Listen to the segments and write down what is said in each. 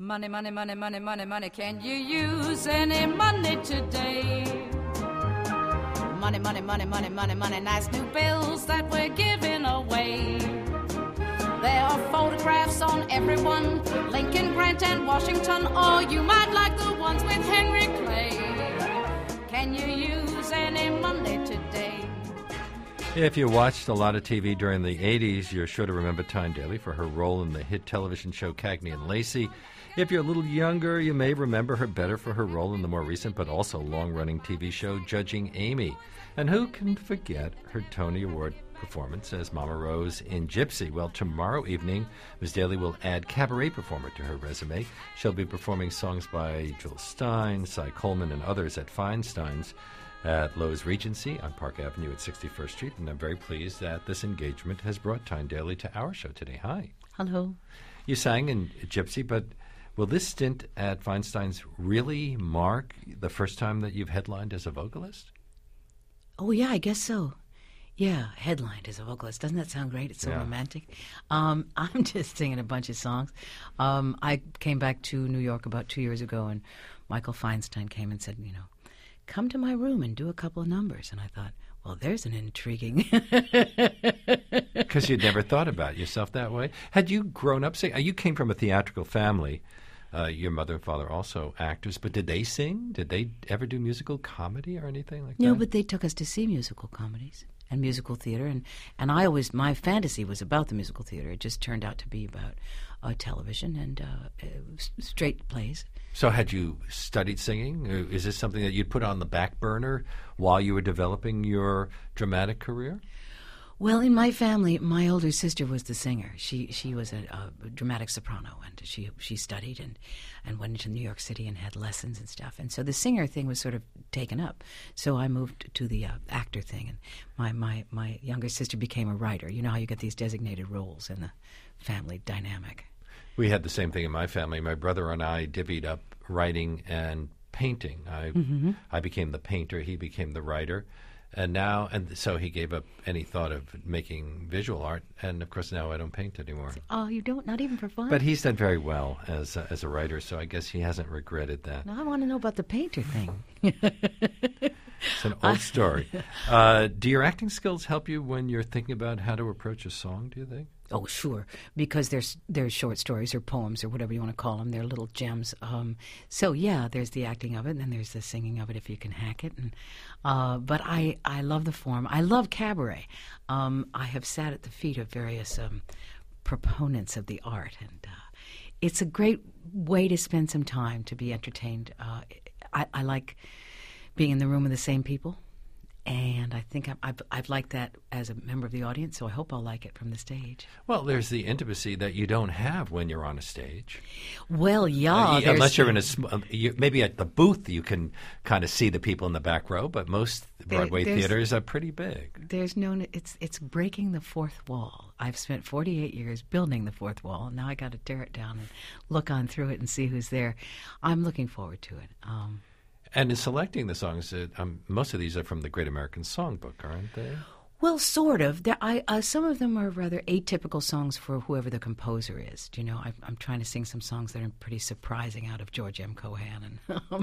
Money, money, money, money, money, money. Can you use any money today? Money, money, money, money, money, money. Nice new bills that we're giving away. There are photographs on everyone, Lincoln, Grant, and Washington. Or you might like the ones with Henry Clay. Can you use any money today? If you watched a lot of TV during the 80s, you're sure to remember Tyne Daly for her role in the hit television show Cagney and Lacey. If you're a little younger, you may remember her better for her role in the more recent but also long-running TV show Judging Amy. And who can forget her Tony Award performance as Mama Rose in Gypsy? Well, tomorrow evening, Ms. Daly will add cabaret performer to her resume. She'll be performing songs by Jill Stein, Cy Coleman, and others at Feinstein's at Lowe's Regency on Park Avenue at 61st Street. And I'm very pleased that this engagement has brought Tyne Daly to our show today. Hi. Hello. You sang in Gypsy, but will this stint at Feinstein's really mark the first time that you've headlined as a vocalist? Oh, yeah, I guess so. Yeah, headlined as a vocalist. Doesn't that sound great? It's so romantic. I'm just singing a bunch of songs. I came back to New York about 2 years ago, and Michael Feinstein came and said, come to my room and do a couple of numbers. And I thought, well, there's an intriguing... Because you'd never thought about yourself that way. Had you grown up singing? You came from a theatrical family. Your mother and father also actors, but did they sing? Did they ever do musical comedy or anything like that? No, but they took us to see musical comedies and musical theater, and my fantasy was about the musical theater. It just turned out to be about television and straight plays. So had you studied singing? Is this something that you'd put on the back burner while you were developing your dramatic career? Well, in my family, my older sister was the singer. She was a dramatic soprano, and she studied and went into New York City and had lessons and stuff. And so the singer thing was sort of taken up. So I moved to the actor thing, and my younger sister became a writer. You know how you get these designated roles in the family dynamic. We had the same thing in my family. My brother and I divvied up writing and painting. I became the painter. He became the writer. And so he gave up any thought of making visual art, and of course now I don't paint anymore. Oh, you don't? Not even for fun? But he's done very well as a writer, so I guess he hasn't regretted that. Now I want to know about the painter thing. It's an old story. Do your acting skills help you when you're thinking about how to approach a song, do you think? Oh, sure, because there's short stories or poems or whatever you want to call them. They're little gems. So, yeah, there's the acting of it, and then there's the singing of it if you can hack it. But I love the form. I love cabaret. I have sat at the feet of various proponents of the art, and it's a great way to spend some time to be entertained. I like being in the room with the same people. And I think I've liked that as a member of the audience, so I hope I'll like it from the stage. Well, there's the intimacy that you don't have when you're on a stage. Well, yeah. Unless you're in maybe at the booth you can kind of see the people in the back row, but most Broadway theaters are pretty big. It's breaking the fourth wall. I've spent 48 years building the fourth wall, and now I got to tear it down and look on through it and see who's there. I'm looking forward to it. And in selecting the songs, most of these are from the Great American Songbook, aren't they? Well, sort of. Some of them are rather atypical songs for whoever the composer is. I'm trying to sing some songs that are pretty surprising out of George M. Cohan.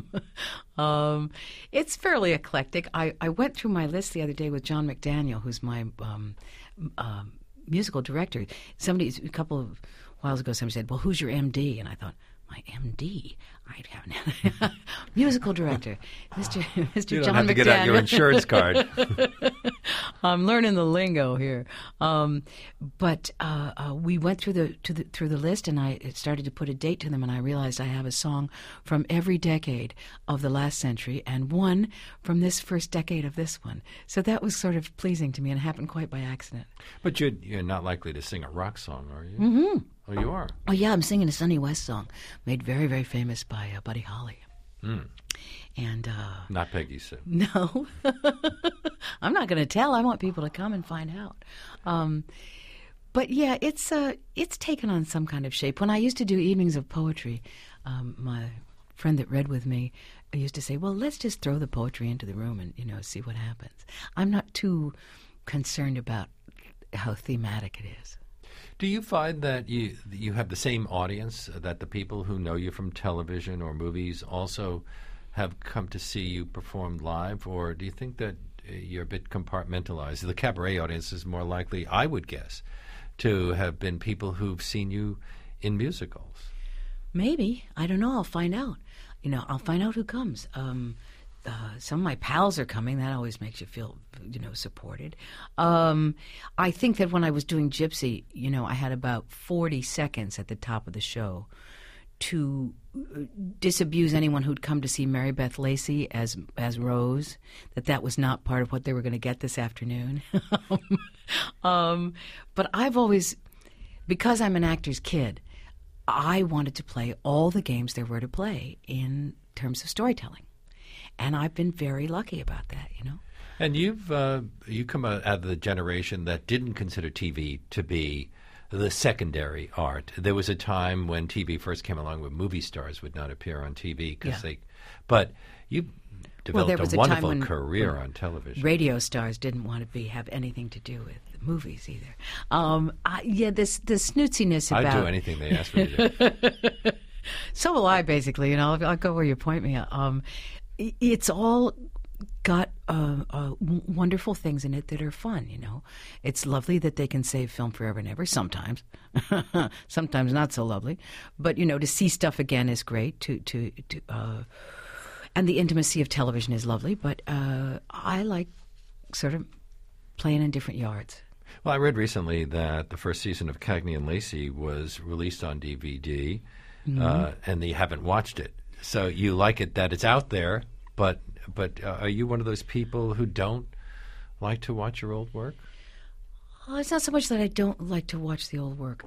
And it's fairly eclectic. I went through my list the other day with John McDaniel, who's my musical director. A couple of whiles ago, somebody said, well, who's your MD? And I thought, my MD? I have musical director, Mr. You don't John have to McDaniel. Get out your insurance card. I'm learning the lingo here. But we went through the list, and I started to put a date to them, and I realized I have a song from every decade of the last century and one from this first decade of this one. So that was sort of pleasing to me, and it happened quite by accident. But you're not likely to sing a rock song, are you? Mm-hmm. Oh, you are? Oh, yeah, I'm singing a Sonny West song made very, very famous by Buddy Holly. Mm. And not Peggy Sue. No. I'm not going to tell. I want people to come and find out. But, yeah, it's taken on some kind of shape. When I used to do evenings of poetry, my friend that read with me used to say, well, let's just throw the poetry into the room and, see what happens. I'm not too concerned about how thematic it is. Do you find that you have the same audience, that the people who know you from television or movies also have come to see you perform live, or do you think that you're a bit compartmentalized? The cabaret audience is more likely, I would guess, to have been people who've seen you in musicals. Maybe. I don't know. I'll find out. I'll find out who comes. Some of my pals are coming. That always makes you feel, supported. I think that when I was doing Gypsy, I had about 40 seconds at the top of the show to disabuse anyone who'd come to see Mary Beth Lacey as Rose, that was not part of what they were going to get this afternoon. But I've always, because I'm an actor's kid, I wanted to play all the games there were to play in terms of storytelling. And I've been very lucky about that, And you come out of the generation that didn't consider TV to be the secondary art. There was a time when TV first came along where movie stars would not appear on TV but you developed a wonderful career on television. Radio stars didn't want to have anything to do with movies either. The snootsiness about... I'd do anything they asked me to do. So will I, basically. I'll go where you point me. It's all got wonderful things in it that are fun, It's lovely that they can save film forever and ever, sometimes. Sometimes not so lovely. But, to see stuff again is great. And the intimacy of television is lovely. But I like sort of playing in different yards. Well, I read recently that the first season of Cagney and Lacey was released on DVD, and you haven't watched it. So you like it that it's out there, but are you one of those people who don't like to watch your old work? It's not so much that I don't like to watch the old work.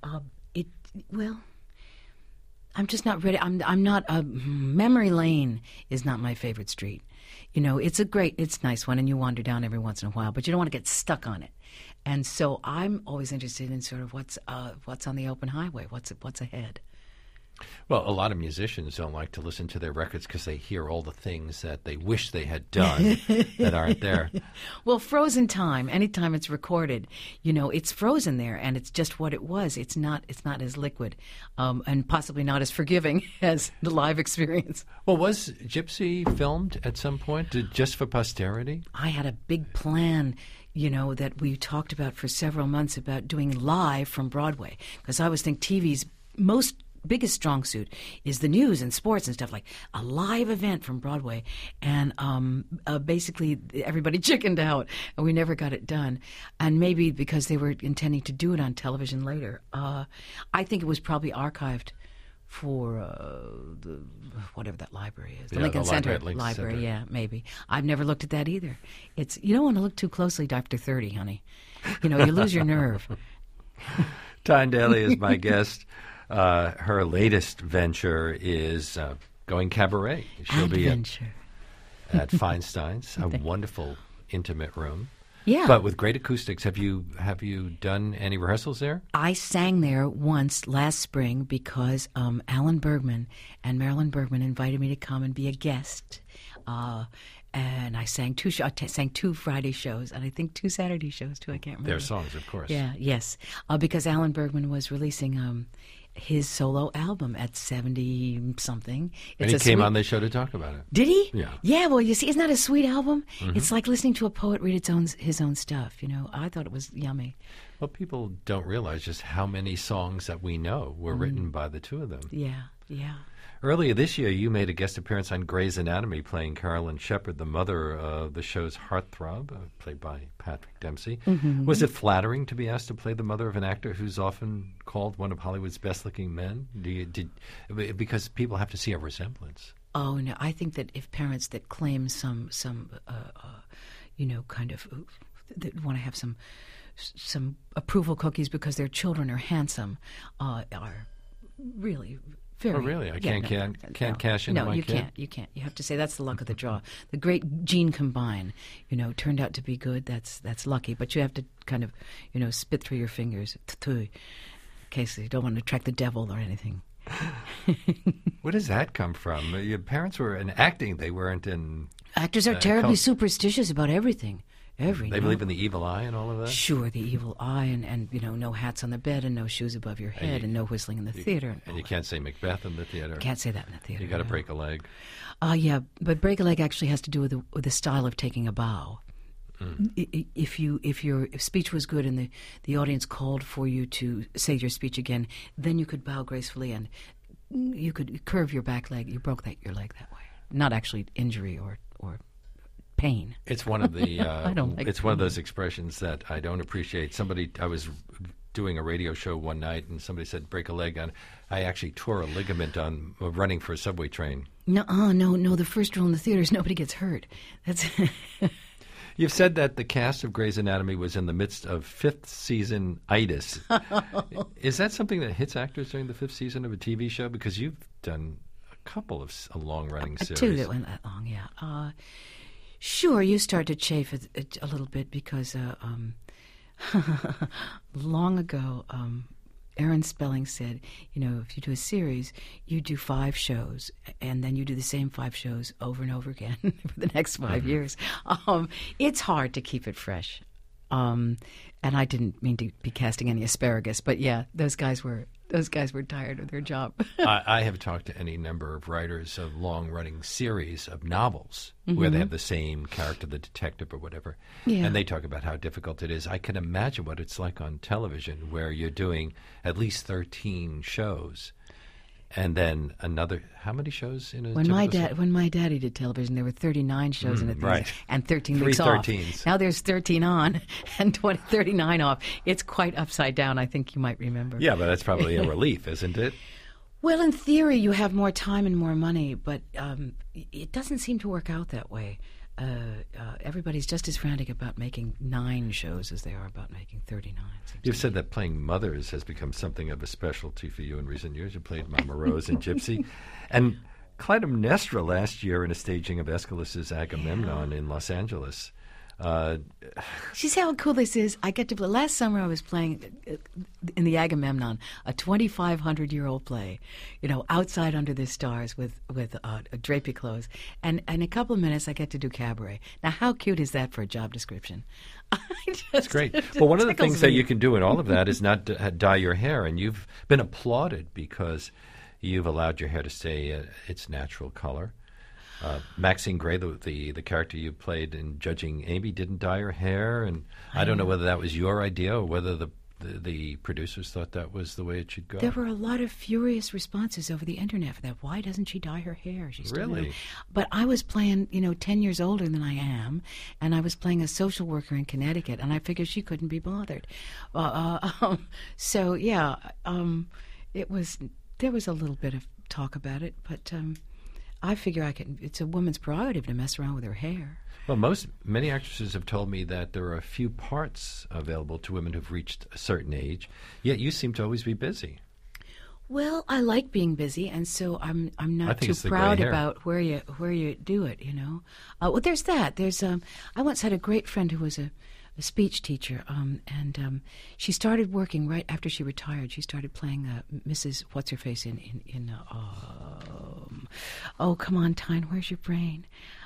I'm just not ready. I'm not. Memory Lane is not my favorite street. It's a nice one, and you wander down every once in a while, but you don't want to get stuck on it. And so I'm always interested in sort of what's on the open highway, what's ahead. Well, a lot of musicians don't like to listen to their records because they hear all the things that they wish they had done that aren't there. Well, frozen time, anytime it's recorded, it's frozen there, and it's just what it was. It's not as liquid, and possibly not as forgiving as the live experience. Well, was Gypsy filmed at some point, just for posterity? I had a big plan, that we talked about for several months about doing live from Broadway, because I always think TV's biggest strong suit is the news and sports and stuff, like a live event from Broadway. And basically everybody chickened out, and we never got it done. And maybe because they were intending to do it on television later. I think it was probably archived for whatever that library is. The Lincoln Center Library, yeah, maybe. I've never looked at that either. You don't want to look too closely after 30, honey. You lose your nerve. Tyne Daly is my guest. Her latest venture is going cabaret. She'll be at Feinstein's, a wonderful, intimate room. Yeah. But with great acoustics. Have you done any rehearsals there? I sang there once last spring because Alan Bergman and Marilyn Bergman invited me to come and be a guest. And I sang two Friday shows, and I think 2 Saturday shows, too. I can't remember. Their songs, of course. Yeah, yes. Because Alan Bergman was releasing his solo album at 70-something. And he came on the show to talk about it. Did he? Yeah. Yeah, well, you see, isn't that a sweet album? Mm-hmm. It's like listening to a poet read his own stuff, I thought it was yummy. Well, people don't realize just how many songs that we know were written by the two of them. Yeah, yeah. Earlier this year, you made a guest appearance on Grey's Anatomy playing Carolyn Shepherd, the mother of the show's heartthrob, played by Patrick Dempsey. Mm-hmm. Was it flattering to be asked to play the mother of an actor who's often called one of Hollywood's best-looking men? Because people have to see a resemblance. Oh, no, I think that if parents that claim some kind of that want to have some approval cookies because their children are handsome are really... Oh, really? I can't cash into my kid? No, you can't. You have to say that's the luck of the draw. The great Gene Combine, turned out to be good. That's lucky. But you have to kind of, spit through your fingers in case you don't want to attract the devil or anything. Where does that come from? Your parents were in acting. They weren't in... Actors are terribly superstitious about everything. Every They night. believe in the evil eye and all of that? Sure, the evil eye, and no hats on the bed, and no shoes above your head, and no whistling in the theater. And you can't say Macbeth in the theater. Can't say that in the theater. You got to no. break a leg. Yeah, but break a leg actually has to do with the style of taking a bow. If your speech was good and the audience called for you to say your speech again, then you could bow gracefully and you could curve your back leg. You broke your leg that way, not actually injury or pain. It's one of the. I don't like it's one of those expressions that I don't appreciate. I was doing a radio show one night, and somebody said break a leg on. I actually tore a ligament on running for a subway train. No. The first rule in the theater is nobody gets hurt. That's. You've said that the cast of Grey's Anatomy was in the midst of fifth season itis. Is that something that hits actors during the fifth season of a TV show? Because you've done a couple of long-running series. Two that went that long, yeah. Sure, you start to chafe a little bit because long ago, Aaron Spelling said, if you do a series, you do 5 shows, and then you do the same 5 shows over and over again for the next 5 years. It's hard to keep it fresh. And I didn't mean to be casting any asparagus, but yeah, those guys were tired of their job. I have talked to any number of writers of long-running series of novels where they have the same character, the detective or whatever, and they talk about how difficult it is. I can imagine what it's like on television where you're doing at least 13 shows. And then another, how many shows in a when my daddy did television, there were 39 shows in it, right. And 13 3 weeks 13s. off. Now there's 13 on and 39 off. It's quite upside down, I think you might remember. Yeah, but that's probably a relief, isn't it? Well, in theory, you have more time and more money, but it doesn't seem to work out that way. Everybody's just as frantic about making 9 shows as they are about making 39. You've said that playing mothers has become something of a specialty for you in recent years. You played Mama Rose in Gypsy. And Clytemnestra last year in a staging of Aeschylus's Agamemnon in Los Angeles. See how cool this is? I get to play. Last summer I was playing in the Agamemnon, a 2,500-year-old play, outside under the stars with drapey clothes. And in a couple of minutes I get to do cabaret. Now, how cute is that for a job description? That's great. Well, one of the things that you can do in all of that is not dye your hair, and you've been applauded because you've allowed your hair to stay its natural color. Maxine Gray, the character you played in Judging Amy, didn't dye her hair, and I don't know whether that was your idea or whether the producers thought that was the way it should go. There were a lot of furious responses over the internet for that. Why doesn't she dye her hair? She's really? But I was playing, 10 years older than I am, and I was playing a social worker in Connecticut, and I figured she couldn't be bothered. So yeah, there was a little bit of talk about it, but. I figure it's a woman's prerogative to mess around with her hair. Well, many actresses have told me that there are a few parts available to women who've reached a certain age, yet you seem to always be busy. Well, I like being busy, and so I'm not too proud about where you do it. Well, there's that. There's I once had a great friend who was a speech teacher, and she started working right after she retired. She started playing Mrs. What's-Her-Face in oh, come on, Tyne, where's your brain?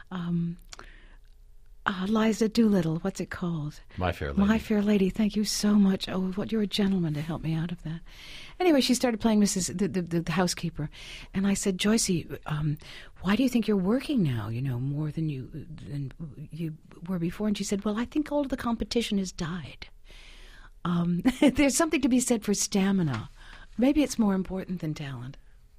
Liza Doolittle, what's it called? My Fair Lady. My Fair Lady, thank you so much. Oh, you're a gentleman to help me out of that. Anyway, she started playing Mrs. the housekeeper, and I said, Joycey, why do you think you're working now, more than you were before? And she said, well, I think all of the competition has died. There's something to be said for stamina. Maybe it's more important than talent.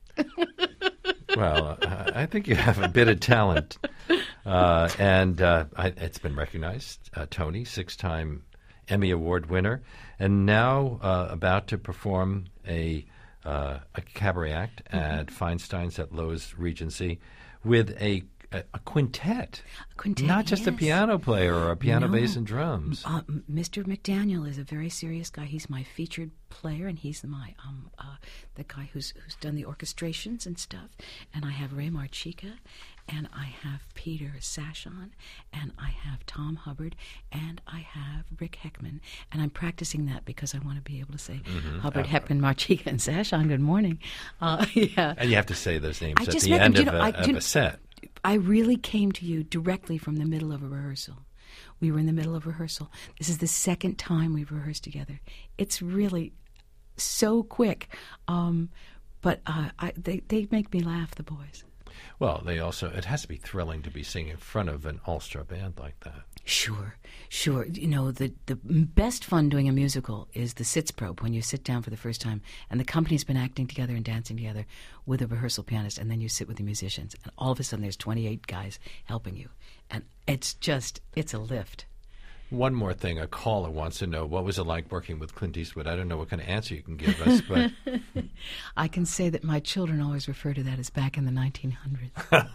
Well, I think you have a bit of talent, and it's been recognized. Tony, 6-time Emmy Award winner, and now about to perform a cabaret act at Feinstein's at Lowe's Regency with a quintet. A quintet, not just a piano player or a piano, bass, and drums. Mr. McDaniel is a very serious guy. He's my featured player, and he's my the guy who's done the orchestrations and stuff. And I have Ray Marchica, and I have Peter Sashon, and I have Tom Hubbard, and I have Rick Heckman. And I'm practicing that because I want to be able to say Hubbard, Heckman, Marchica, and Sashon. Good morning. Yeah. And you have to say those names at the end of a set. I really came to you directly from the middle of a rehearsal. We were in the middle of rehearsal. This is the second time we've rehearsed together. It's really so quick. But they make me laugh, the boys. Well, it has to be thrilling to be singing in front of an all-star band like that. Sure. You know, the best fun doing a musical is the Sitzprobe, when you sit down for the first time and the company's been acting together and dancing together with a rehearsal pianist, and then you sit with the musicians, and all of a sudden there's 28 guys helping you. And it's a lift. One more thing, a caller wants to know, what was it like working with Clint Eastwood? I don't know what kind of answer you can give us, but... I can say that my children always refer to that as back in the 1900s.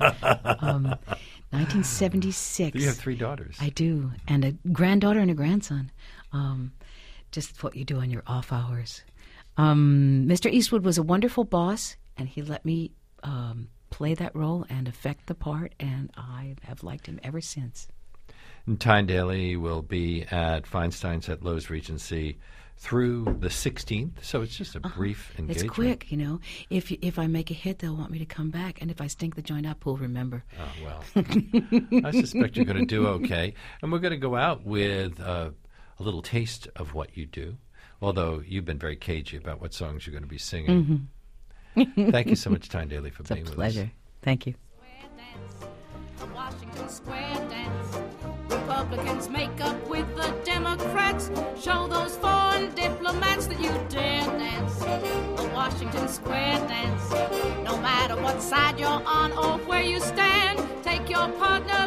1976. You have 3 daughters. I do, and a granddaughter and a grandson. Just what you do on your off hours. Mr. Eastwood was a wonderful boss, and he let me play that role and affect the part, and I have liked him ever since. And Tyne Daly will be at Feinstein's at Lowe's Regency through the 16th, so it's just a brief engagement. It's quick, you know. If I make a hit, they'll want me to come back, and if I stink the joint up, who'll remember? Oh, well. I suspect you're going to do okay. And we're going to go out with a little taste of what you do, although you've been very cagey about what songs you're going to be singing. Mm-hmm. Thank you so much, Tyne Daly, for being with us. It's a pleasure. Thank you. A Washington Square dance. Republicans make up with the Democrats. Show those foreign diplomats that you dare dance. A Washington Square dance. No matter what side you're on or where you stand, take your partner